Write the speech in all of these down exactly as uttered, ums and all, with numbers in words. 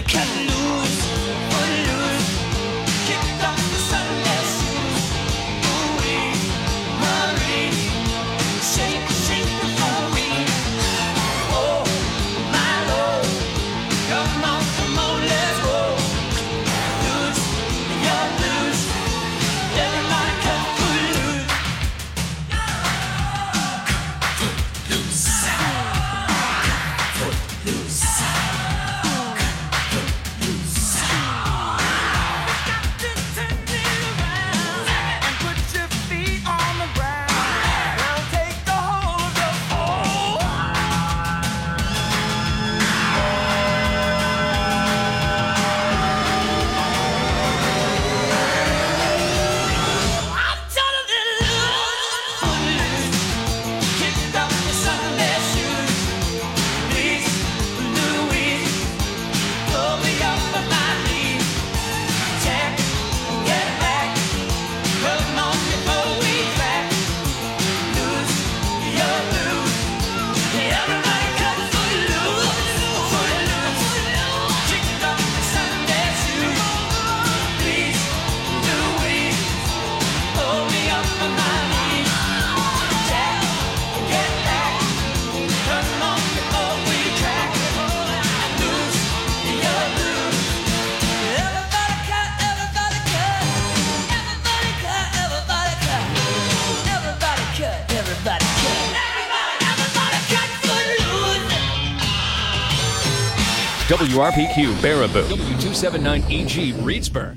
W R P Q, Baraboo. W two seventy-nine E G, Reedsburg.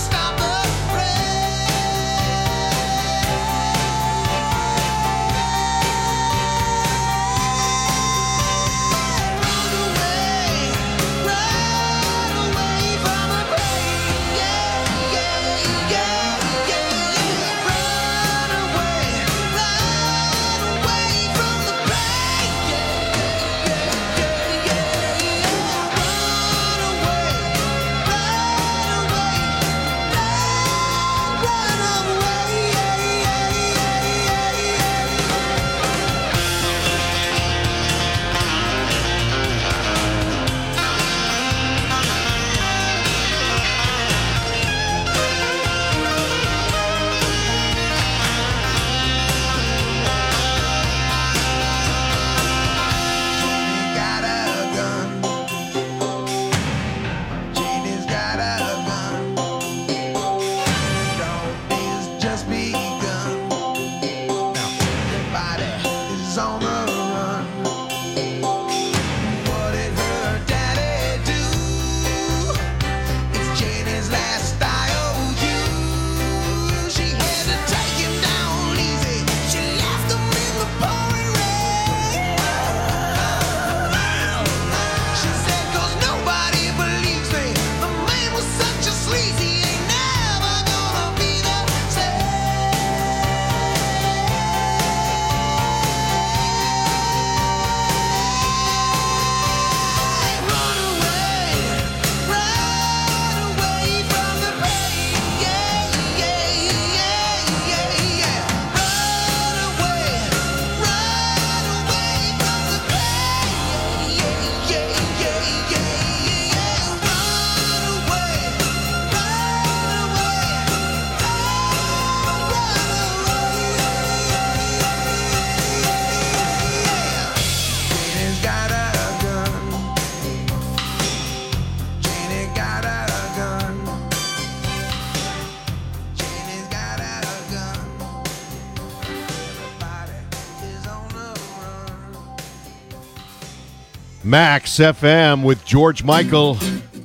Stop the rain. Max F M with George Michael.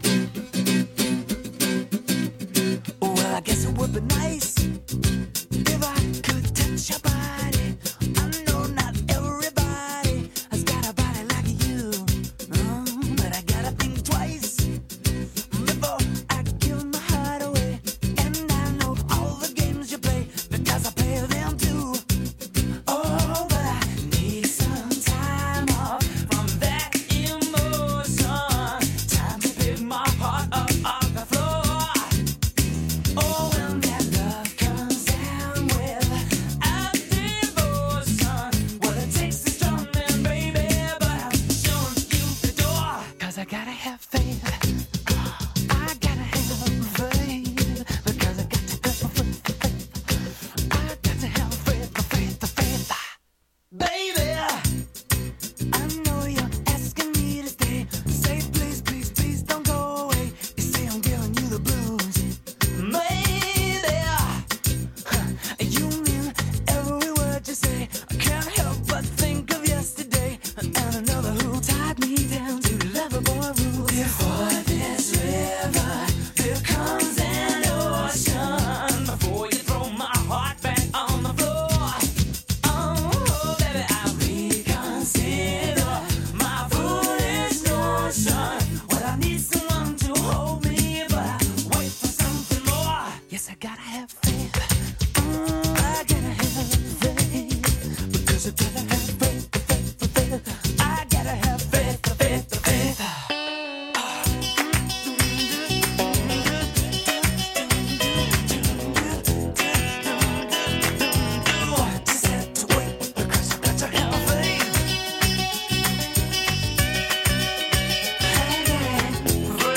Well, I guess it would be nice if I could touch your body. I know not everybody has got a body like you, mm, but I gotta think twice before I give my heart away. And I know all the games you play because I play them too. Oh, but I need some time off from that emotion. Time to pick my heart up off the floor. Oh, when that love comes down without devotion, well, it takes a strong man, baby, but I'm showing you the door. 'Cause I gotta have faith. I gotta have faith. Because I got to have faith. I got to have faith, the faith, the faith. Baby, I know you're asking me to stay. Say please, please, please don't go away. You say I'm giving you the blues. Maybe you mean every word you say. I can't help but think of yesterday and another who tied me down to lovable rules. Before this river, there comes an ocean. Before you throw my heart back on the floor. Oh, baby, I reconsider my foolish notion. Well, I need someone to hold me, but I wait for something more. Yes, I gotta have faith. Mm, I gotta have faith. Because I gotta have faith, the faith, the faith. I gotta have faith, the faith, the faith. Just have to wait because I got to have faith. I gotta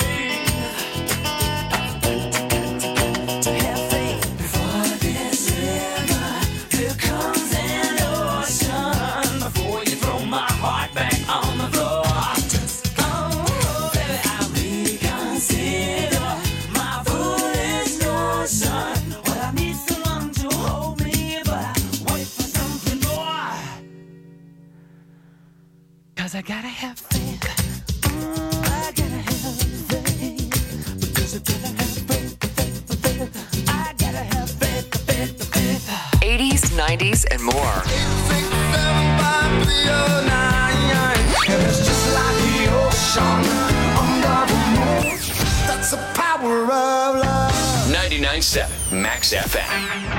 to have faith. Before this river, there comes an ocean. Before you throw my heart back on the floor. Oh, baby, I reconsider my foolish notion. Well, I need someone to hold me, but I wait for something more. 'Cause I gotta have faith. Mm, I gotta have faith. Because I gotta have faith, the faith, the faith. I gotta have faith, the faith, the faith. eighties, nineties, and more. It's just like the ocean under the moon. That's the power of love. ninety-nine point seven Max F M.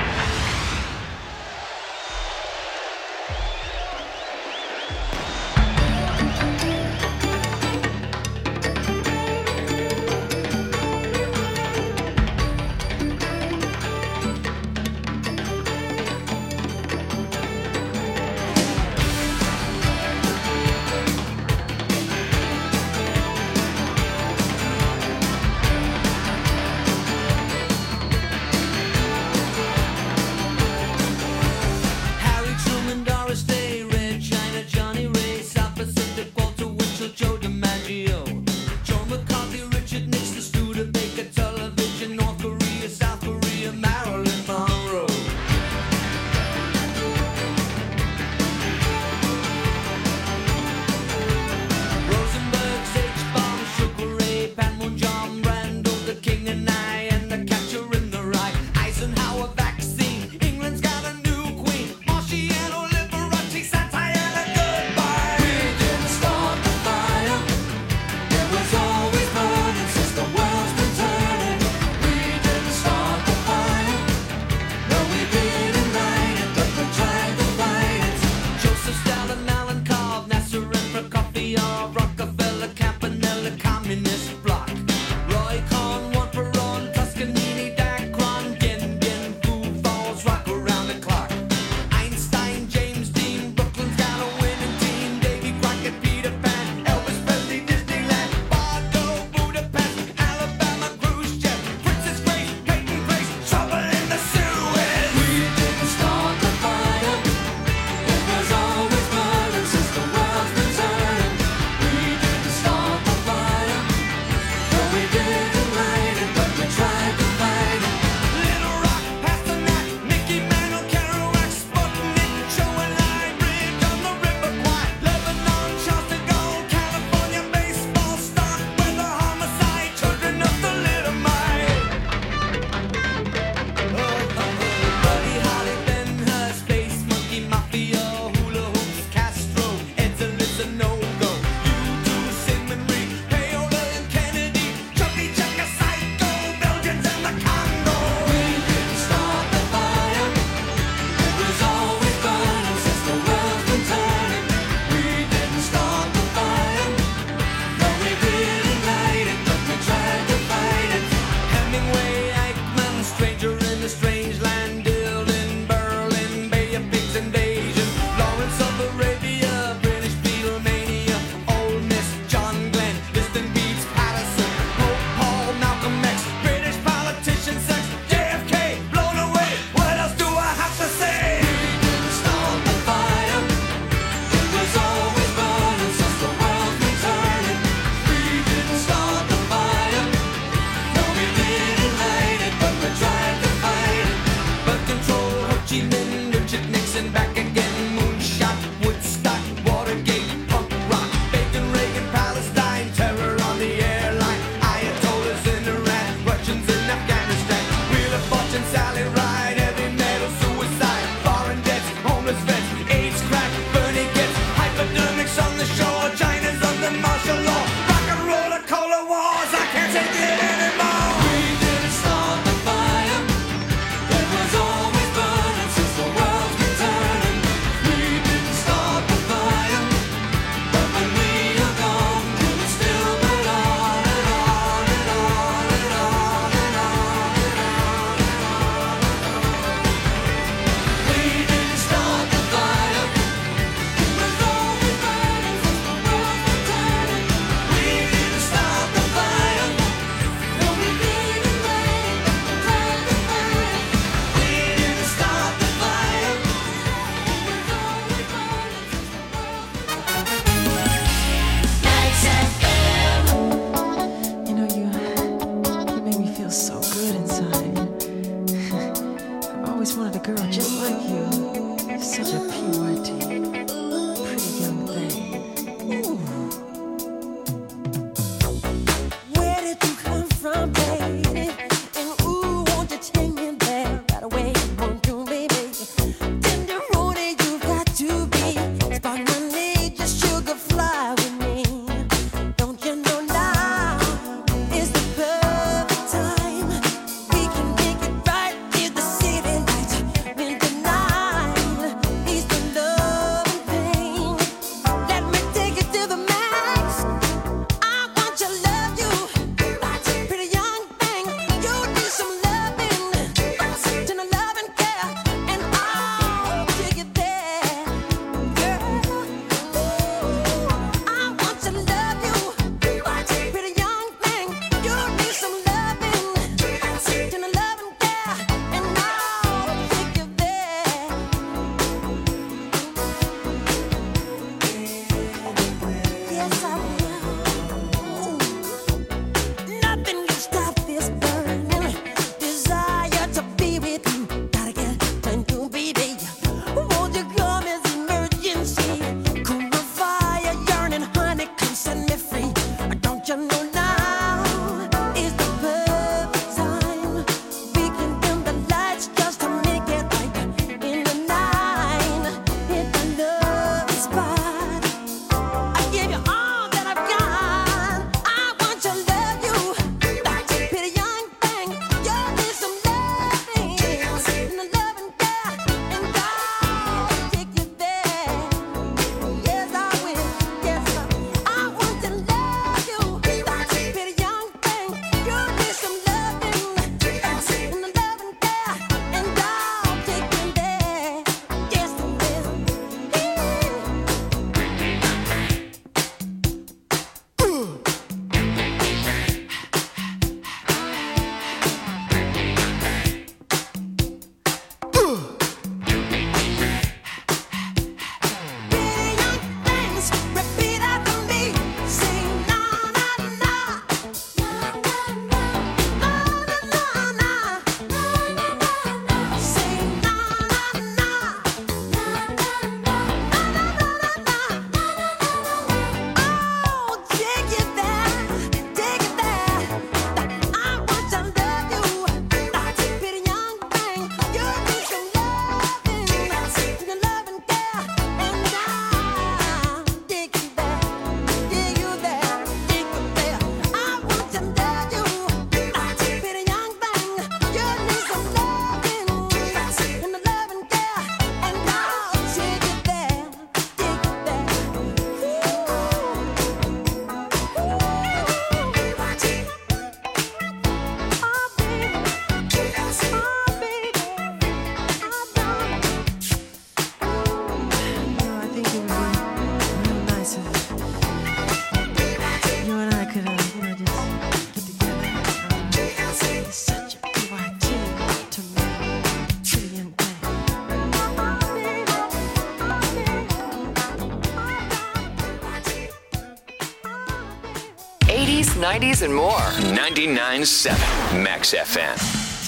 eighties, nineties, and more. ninety-nine point seven Max F M.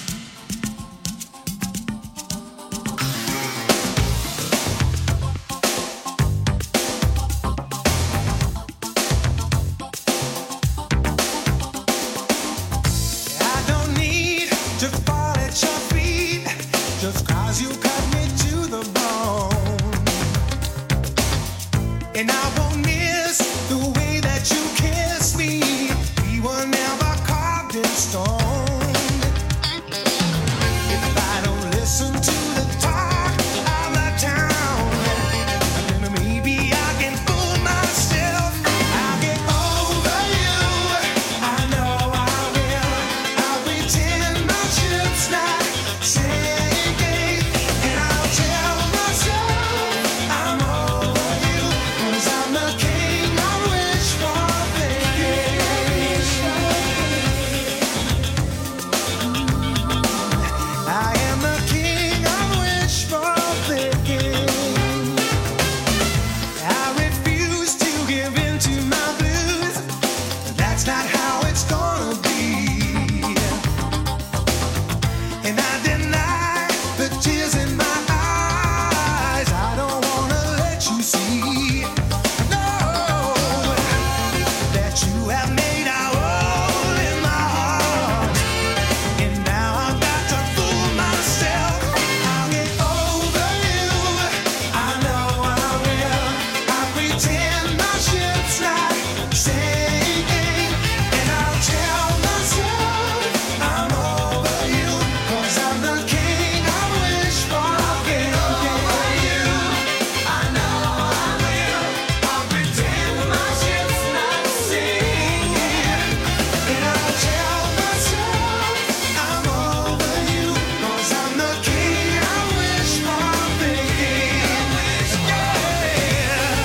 I don't need to fall at your feet just 'cause you cut me to the bone. And I won't miss the way that you kiss me. We were never carved in stone. If I don't listen to the talk of the town, then maybe I can fool myself. I'll get over you. I know I will. I'll pretend my ship's not sinking, and I'll tell myself I'm over you, 'cause I'm the king I wish for thinking. I am the king I wish for thinking. I refuse to give in to my blues. That's not how it's gonna be. And I deny the tears in my eyes. I don't wanna let you see, no, that you have made a hole in my heart. And now I've got to fool myself. I'll get over you. I know I will. I pretend my ship's not sinking, and I'll tell myself I'm over you, 'cause I'm the king I wish for thinking. I know I will. I'll pretend my ship's not sinking, and I'll tell myself I'm over you, 'cause I'm the king I wish for thinking. Yeah.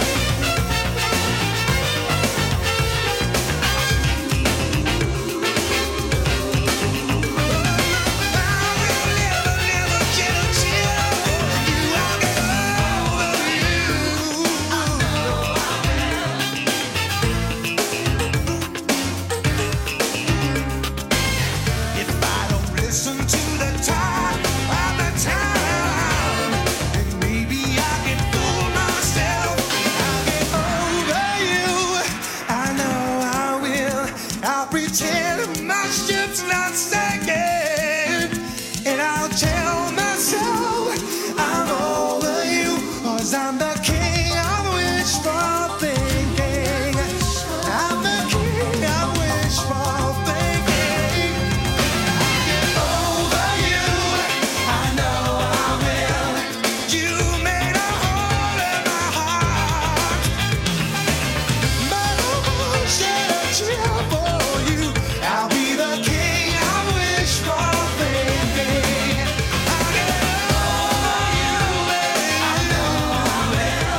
If I don't listen to the talk of the town, then maybe I can fool myself. I'll get over you. I know I will. I'll pretend my ship's not sinking, and I'll tell myself I'm over you, 'cause I'm the king I wish for thinking. I'm the king I wish for thinking. Over you, I know I will. You made a hole in my heart. My heart shed a tear for you. I'll be the king I wish for thinking. I'll get over you, I know I will.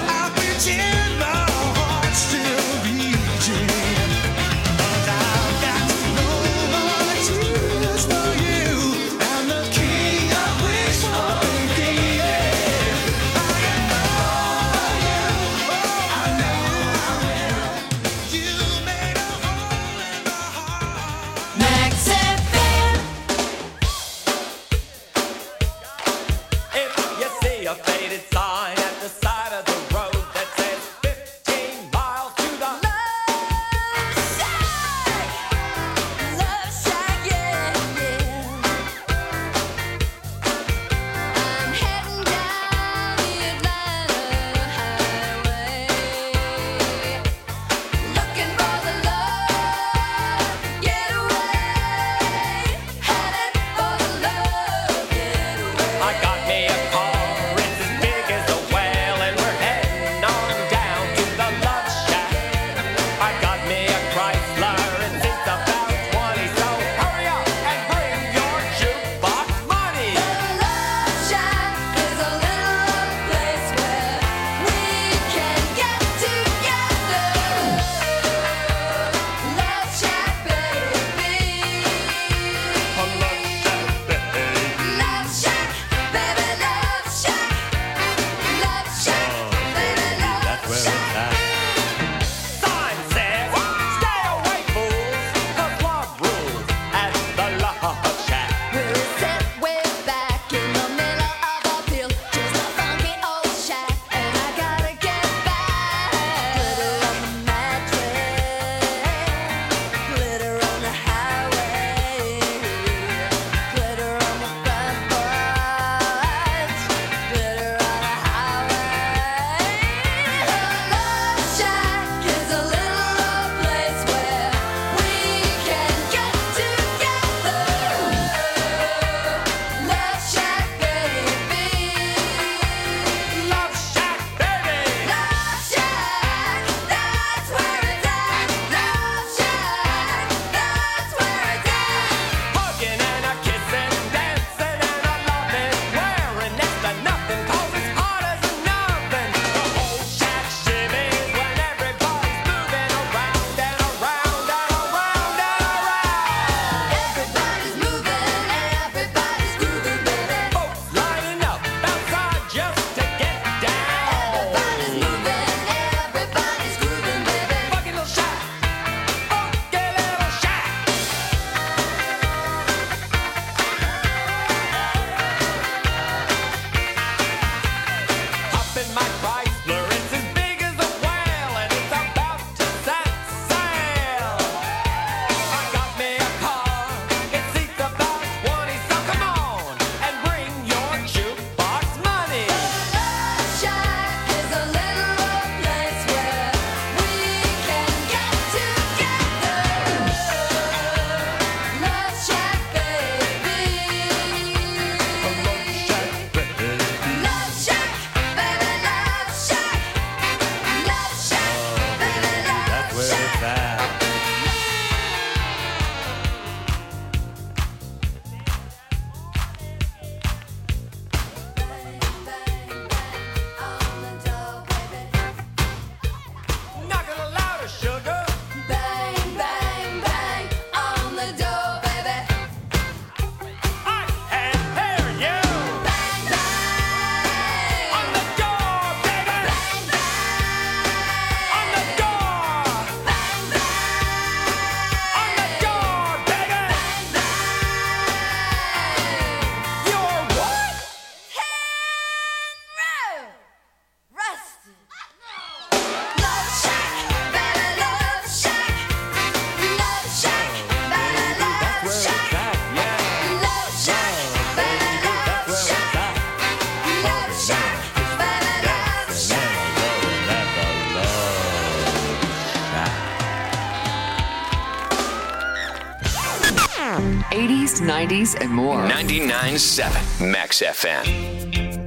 eighties, nineties, and more. ninety-nine point seven Max F M.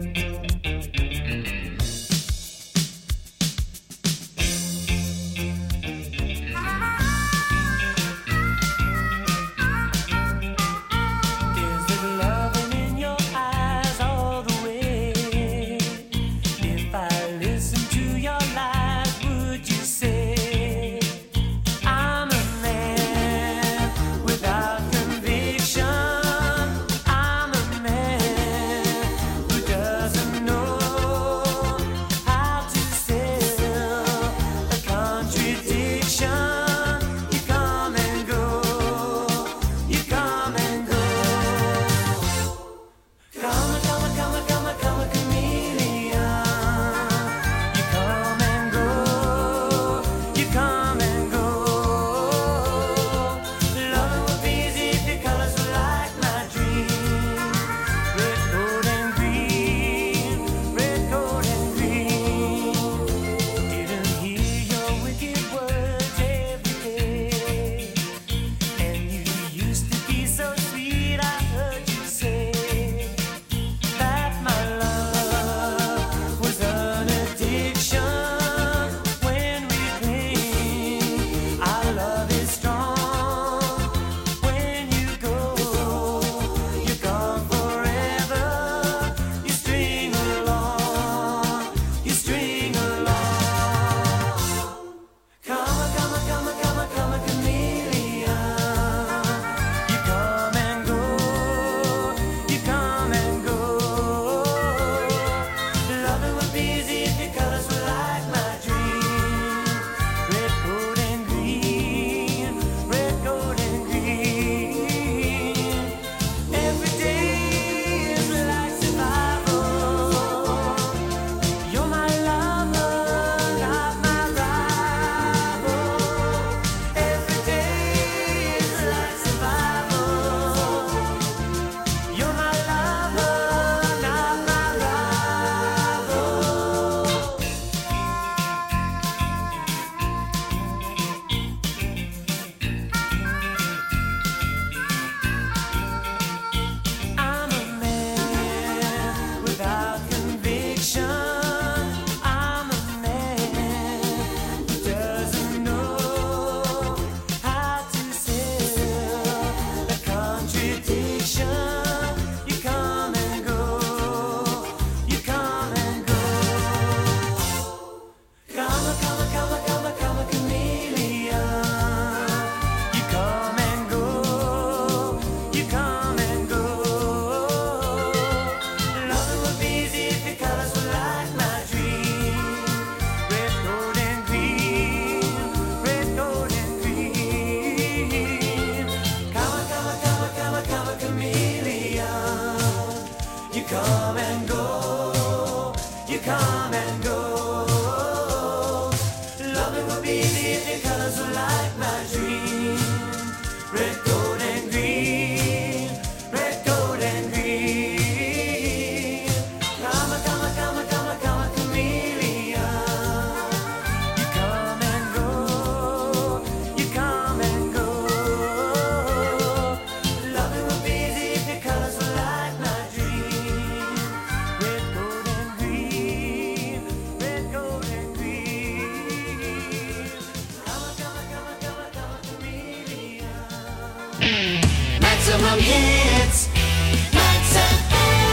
Maximum hits, Max F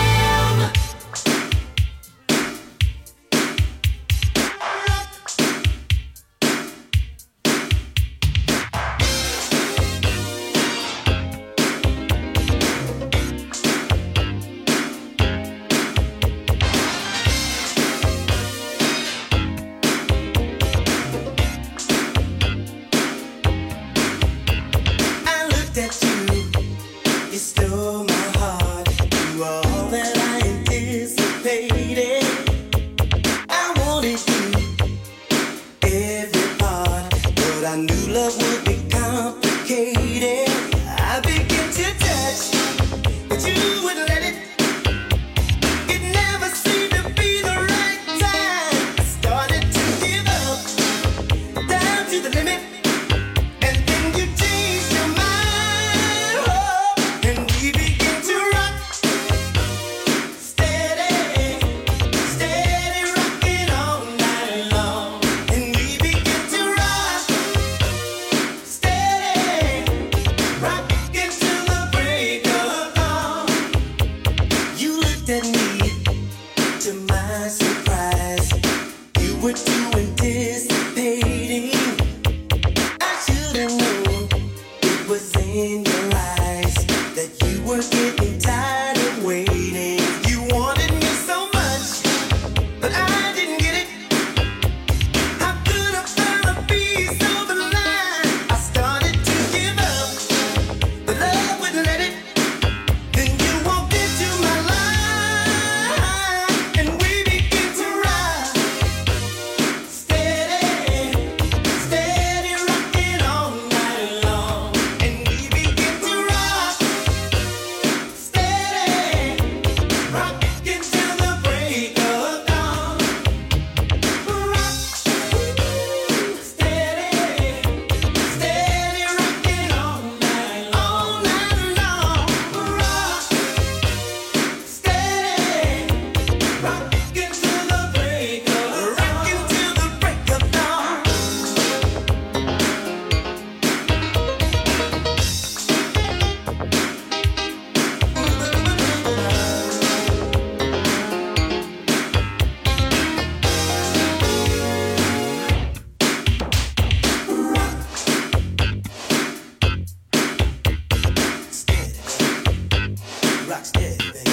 M. I looked at you, you still you anticipating? I should have known it was in your eyes that you were getting tired of waiting. You wanted me so much, but I didn't get it. How could I find a piece of the line? I started to give up, but love wouldn't let it. Then you walked into my life, and we began to ride. Steady, steady rocking all night long. And we began to rock. Steady, rocking till the break of dawn. Rock, steady, steady rocking all night, all night long. Rock, steady, rocking till the break of, rocking till the break of dawn. Steady, rock steady, baby.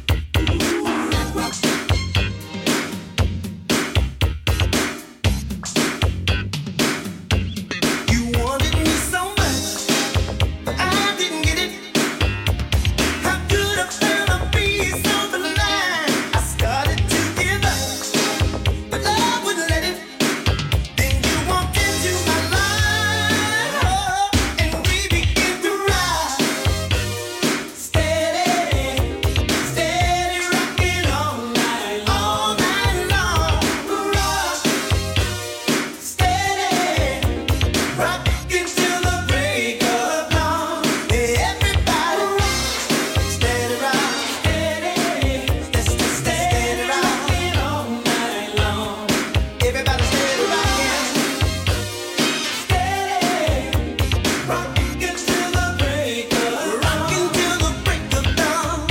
You wanted me so much, but I didn't get it. How could I find a piece of the line? I started to give up, but love wouldn't let it. Then you walked into my life, oh, and we began to ride. Steady, steady rocking all night, all night long. Rock, steady, rocking till the break of dawn. Everybody rock, steady rock, steady, steady, steady rocking all night long. Everybody steady rocking, steady, rocking till the break of, rocking till the break of dawn.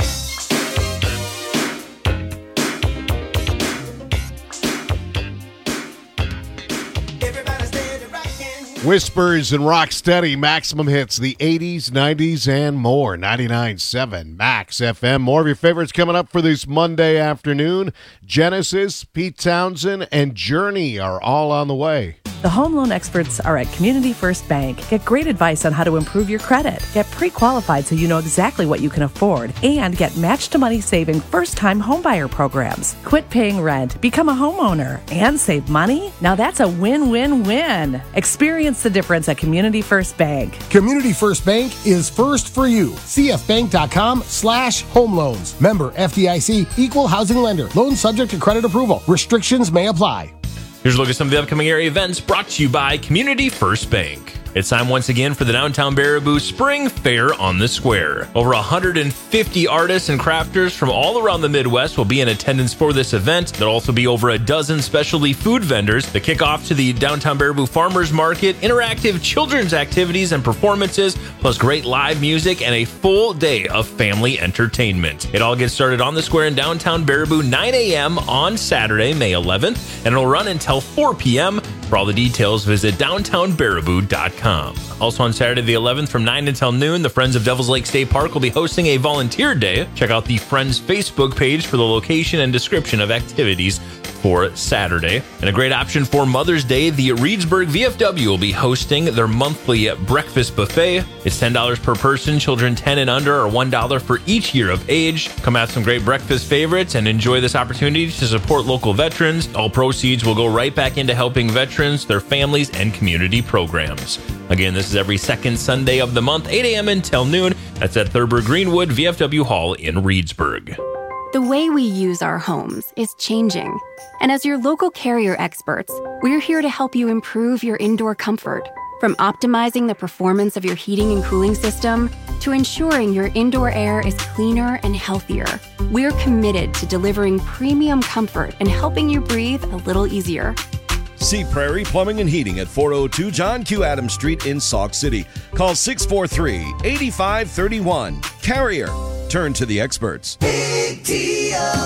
Everybody steady rocking. Whispers and Rocksteady, Maximum Hits, the eighties, nineties, and more. ninety-nine point seven Max F M. More of your favorites coming up for this Monday afternoon. Genesis, Pete Townsend, and Journey are all on the way. The home loan experts are at Community First Bank. Get great advice on how to improve your credit. Get pre-qualified so you know exactly what you can afford. And get match-to-money saving first-time homebuyer programs. Quit paying rent, become a homeowner, and save money? Now that's a win-win-win. Experience the difference at Community First Bank. Community First Bank is first for you. cfbank.com slash home loans. Member F D I C, equal housing lender. Loan subject to credit approval. Restrictions may apply. Here's a look at some of the upcoming area events brought to you by Community First Bank. It's time once again for the Downtown Baraboo Spring Fair on the Square. Over one hundred fifty artists and crafters from all around the Midwest will be in attendance for this event. There'll also be over a dozen specialty food vendors that kick off to the Downtown Baraboo Farmers Market, interactive children's activities and performances, plus great live music and a full day of family entertainment. It all gets started on the Square in Downtown Baraboo, nine a.m. on Saturday, May eleventh, and it'll run until four p.m. For all the details, visit downtown baraboo dot com. Also on Saturday the eleventh from nine until noon, the Friends of Devils Lake State Park will be hosting a volunteer day. Check out the Friends Facebook page for the location and description of activities for Saturday. And a great option for Mother's Day, the Reedsburg V F W will be hosting their monthly breakfast buffet. It's ten dollars per person. Children ten and under are one dollar for each year of age. Come have some great breakfast favorites and enjoy this opportunity to support local veterans. All proceeds will go right back into helping veterans, their families, and community programs. Again, this is every second Sunday of the month, eight a.m. until noon. That's at Thurber Greenwood V F W Hall in Reedsburg. The way we use our homes is changing. And as your local Carrier experts, we're here to help you improve your indoor comfort. From optimizing the performance of your heating and cooling system to ensuring your indoor air is cleaner and healthier, we're committed to delivering premium comfort and helping you breathe a little easier. See Prairie Plumbing and Heating at four oh two John Q. Adams Street in Sauk City. Call six four three, eight five three one. Carrier. Turn to the experts. Big deals. Hi,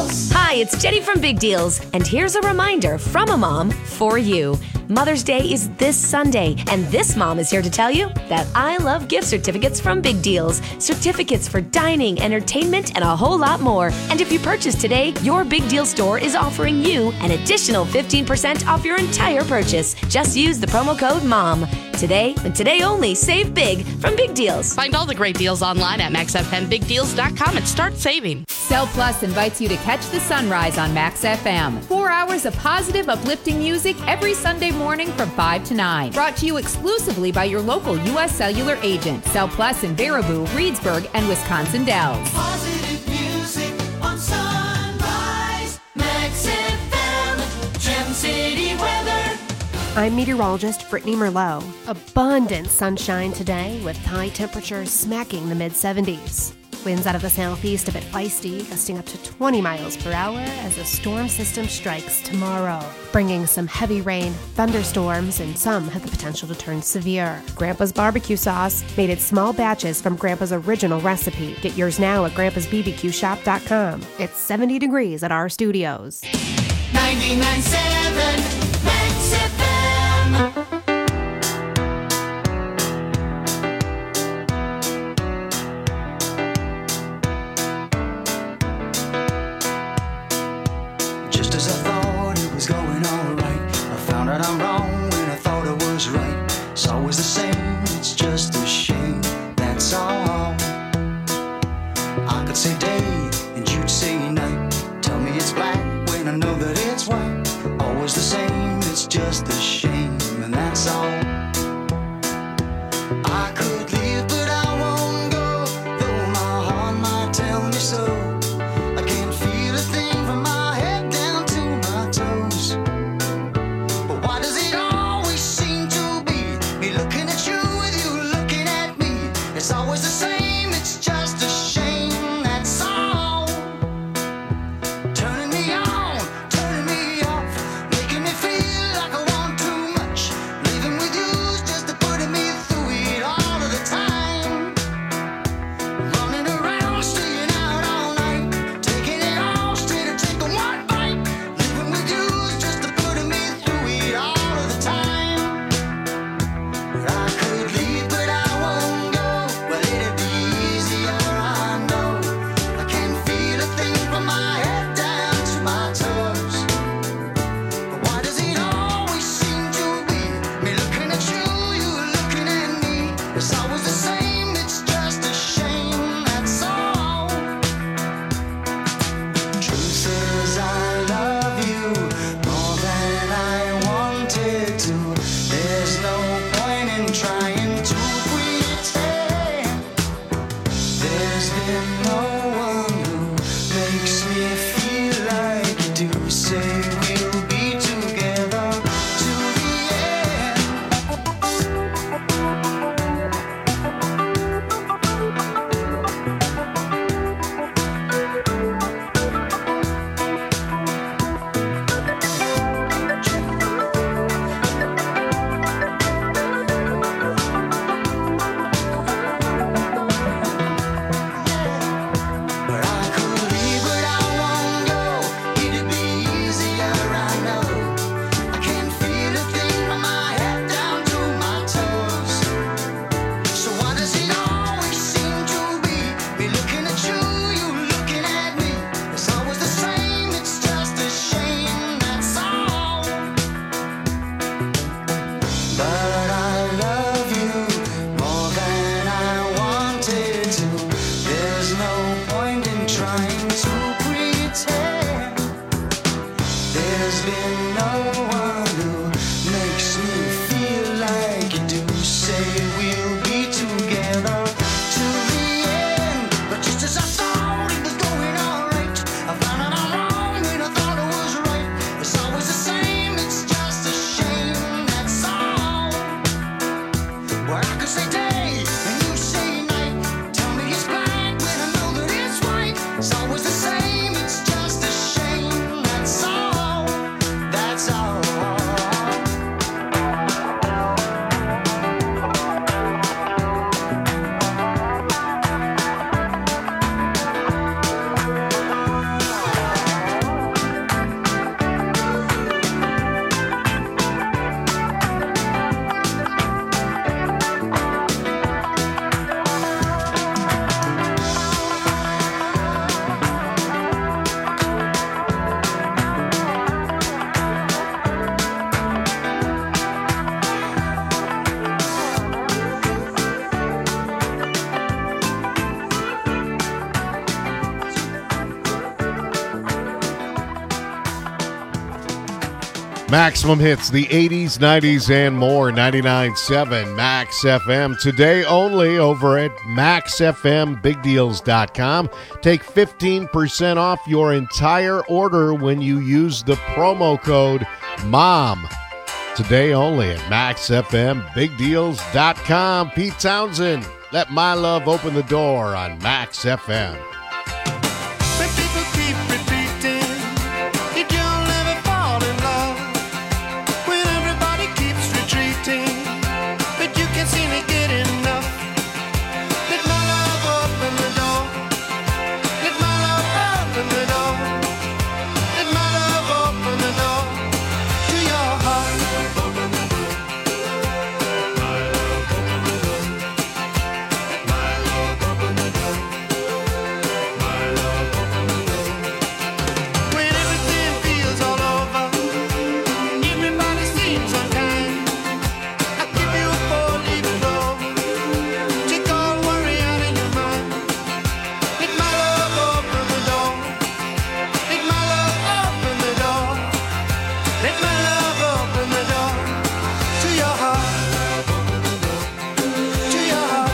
Hi, it's Jenny from Big Deals, and here's a reminder from a mom for you. Mother's Day is this Sunday, and this mom is here to tell you that I love gift certificates from Big Deals. Certificates for dining, entertainment, and a whole lot more. And if you purchase today, your Big Deal store is offering you an additional fifteen percent off your entire purchase. Just use the promo code MOM. Today, and today only, save big from Big Deals. Find all the great deals online at max f m big deals dot com and start saving. Cell Plus invites you to catch the sunrise on Max F M. Four hours of positive, uplifting music every Sunday morning from five to nine. Brought to you exclusively by your local U S Cellular agent. Cell Plus in Baraboo, Reedsburg, and Wisconsin Dells. Positive music on Sunrise, Max F M, Gem City weather. I'm meteorologist Brittany Merlot. Abundant sunshine today with high temperatures smacking the mid seventies. Winds out of the southeast a bit feisty, gusting up to twenty miles per hour as a storm system strikes tomorrow, bringing some heavy rain, thunderstorms, and some have the potential to turn severe. Grandpa's barbecue sauce, made in small batches from Grandpa's original recipe. Get yours now at grandpas b b q shop dot com. It's seventy degrees at our studios. ninety-nine point seven Max F M. Just as I thought it was going all right, I found out I'm wrong when I thought I was right. It's always the same, it's just a shame, that's all. I could say day and you'd say night. Tell me it's black when I know that it's white. Always the same, it's just a shame, and that's all. I could leave, but I won't go, though my heart might tell me so. I can't feel a thing from my head down to my toes. But why does it always seem to be me looking at you with you looking at me? It's always the same, it's just a shame, that's all. Turning me on, turning me off, making me feel like I want too much. Maximum hits, the eighties, nineties, and more. ninety-nine point seven Max F M. Today only over at max f m big deals dot com. Take fifteen percent off your entire order when you use the promo code MOM. Today only at max f m big deals dot com. Pete Townsend, let my love open the door on Max F M. When people keep repeating, you don't ever fall in love. When everybody keeps retreating, but you can't seem to get enough. Let my love open the door. Let my love open the door. Let my love open the door to your heart. Open the door. My love open the door. My love open the door. My love open the door. When everything feels all over, everybody seems unkind. I'll give you a four-leaf clover. Take all worry out of your mind. Let my love open the door. Let my love open the door. Let my love open the door to your heart. To your heart.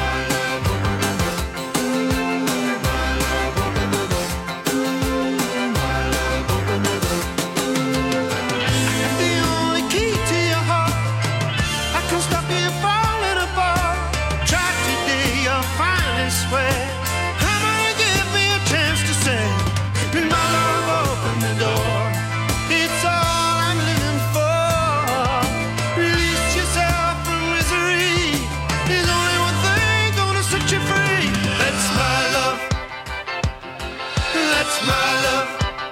The only key to your heart, I can stop you falling apart. Try today, you'll finally swear. Come on and give me a chance to say, let my love open the door. It's all I'm living for. Release yourself from misery. There's only one thing gonna set you free. That's my love. That's my love.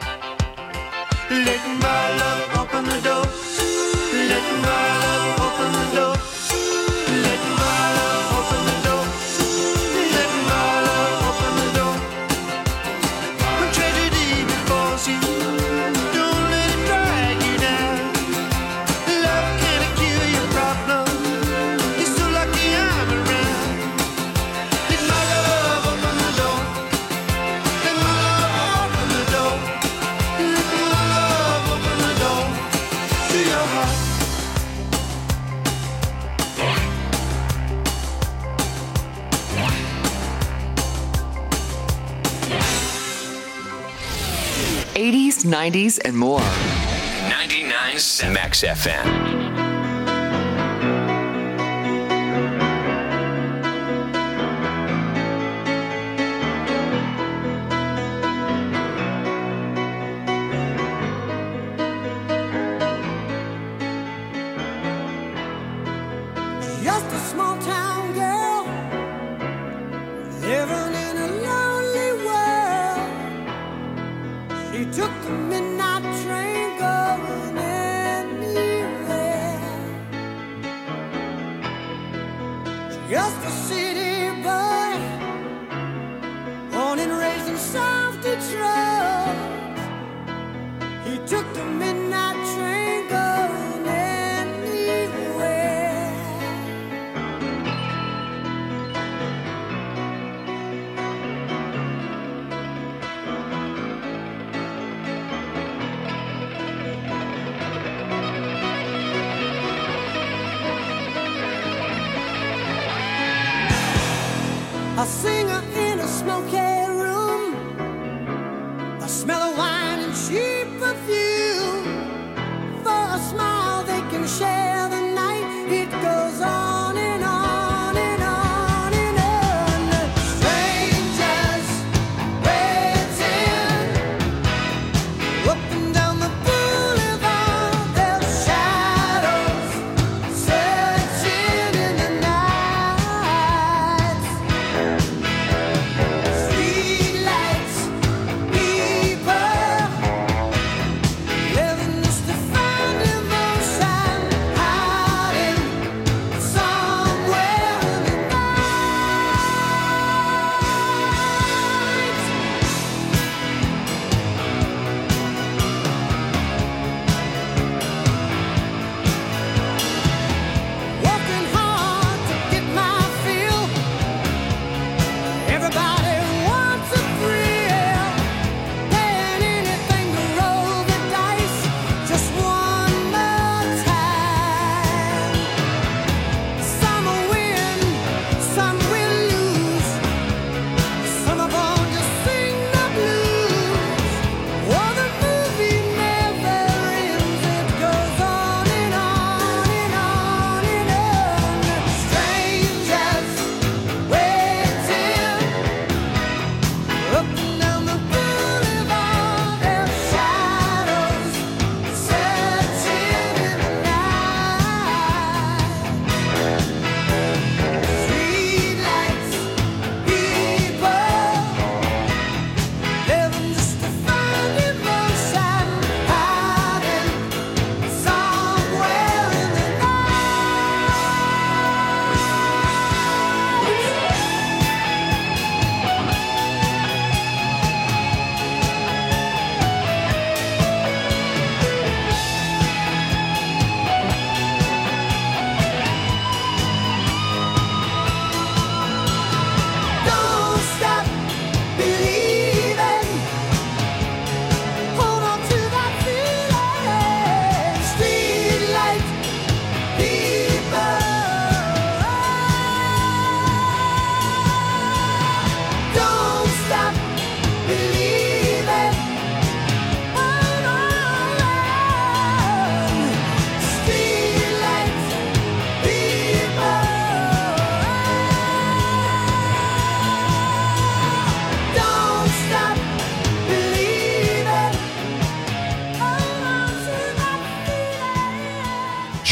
Let my love open the door. Let my love open the door. Let my love open the door. Let my love open the door. When tragedy befalls you, don't let it drag you down. Love can't cure your problem. You're so lucky I'm around. Let my love open the door. Let my love open the door. Let my love open the door to your heart. eighties, nineties, and more. ninety-nine point seven Max F M. Just a small town girl living in a lonely world. She took the midnight train going anywhere. Just a city boy, born and raised in South Detroit. He took the midnight train going anywhere. A singer in a smoky room, a smell of wine and cheap perfume. For a smile they can share the night. It goes on and on and on and on. Strangers waiting up and down the boulevard. Their shadows searching in the night. Streetlights, people living just to find devotion.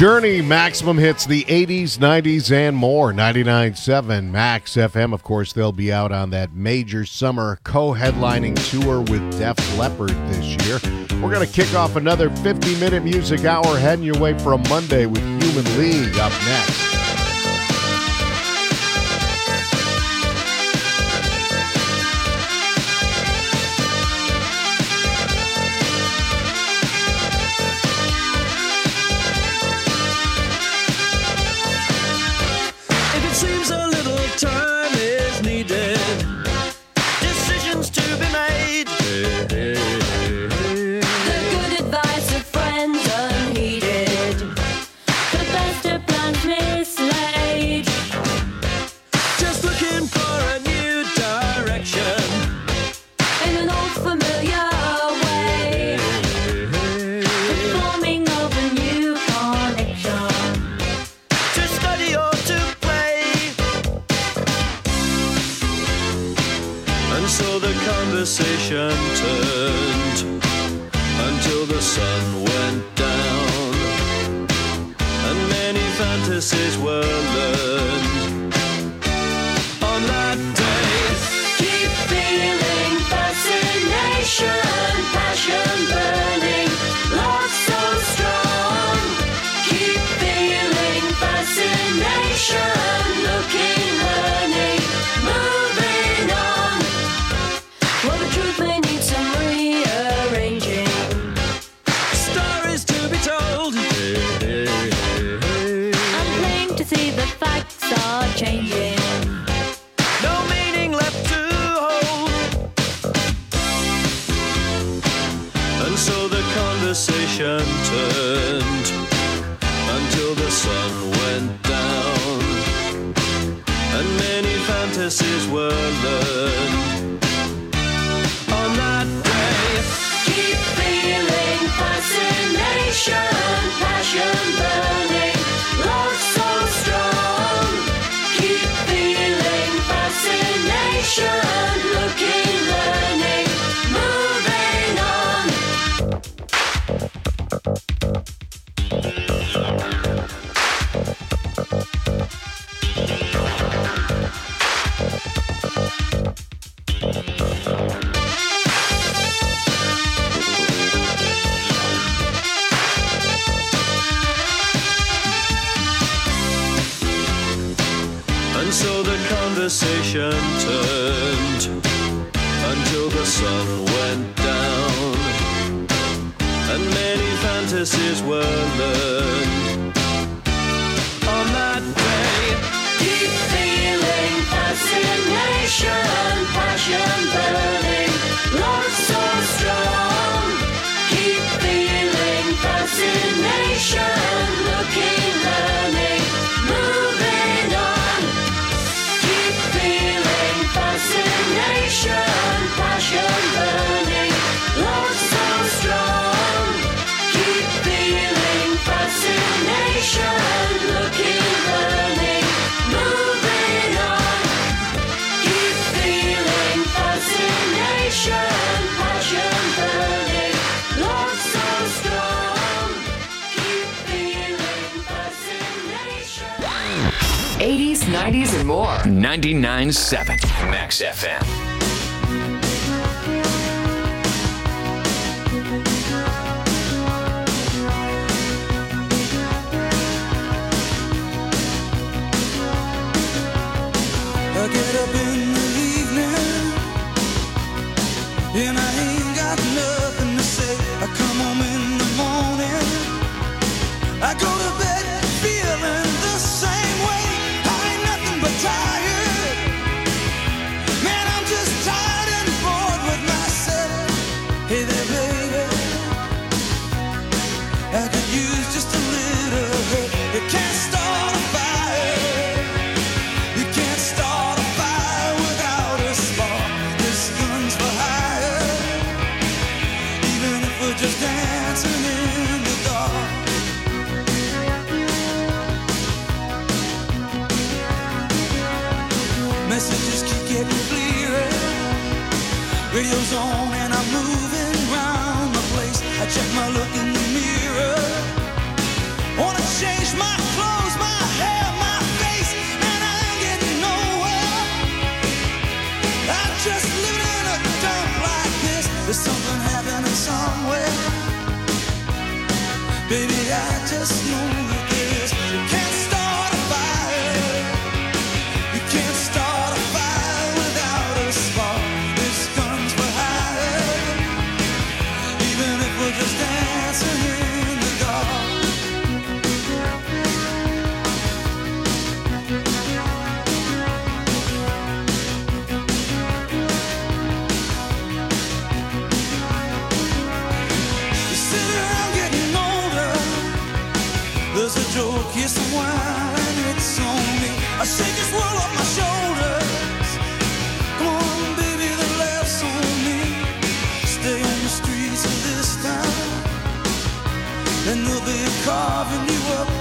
Journey, Maximum Hits, the eighties, nineties, and more. ninety-nine point seven Max F M. Of course, they'll be out on that major summer co-headlining tour with Def Leppard this year. We're going to kick off another fifty-minute music hour, heading your way for a Monday with Human League up next. eighties, nineties, and more. ninety-nine point seven Max F M. I get up in the evening and I ain't got nothing to say. I come home in the morning, I go to bed feeling the same way. I ain't nothing but tired. Man, I'm just tired and bored with myself. Hey there, baby, I could use just a little help. You can't start a fire. You can't start a fire without a spark. This gun's for hire. Even if we're just dancing in the dark. Messages keep getting clearer. Radio's on and I'm moving round the place. I check my look in the mirror. Wanna change my clothes, my hair, my face, and I ain't getting nowhere. I'm just living in a dump like this. There's something happening somewhere. Baby, I just know that this. You can't start a fire. You can't start a fire without a spark. This gun's for hire. Even if we're just dancing in the dark. You sit around getting older. There's a joke, yes, a wine, it's on me. I shake this world off my shoulders. Come on, baby, the laughs on me. Stay on the streets of this town, and they'll be carving you up